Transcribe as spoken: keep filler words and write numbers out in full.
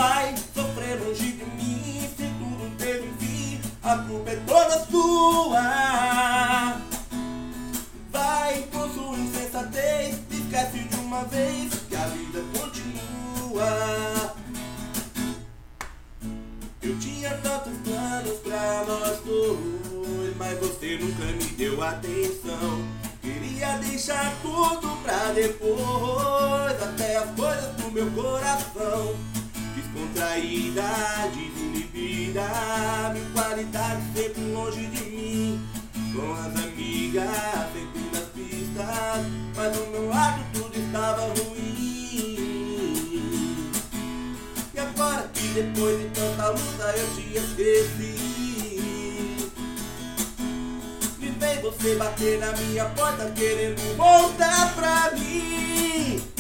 vai sofrer longe de mim. Se tudo teve fim, a culpa é toda sua. Vai com sua insensatez, esquece de uma vez que a vida continua. Eu tinha tantos planos pra nós dois, mas você nunca me deu atenção. Queria deixar tudo pra depois, até as coisas do meu coração. Descontraída, desinibida, mil qualidades sempre longe de mim. Com as amigas, sempre nas pistas, mas no meu lado tudo estava ruim. E agora que depois de tanta luta eu te esqueci, me vem você bater na minha porta querendo voltar pra mim.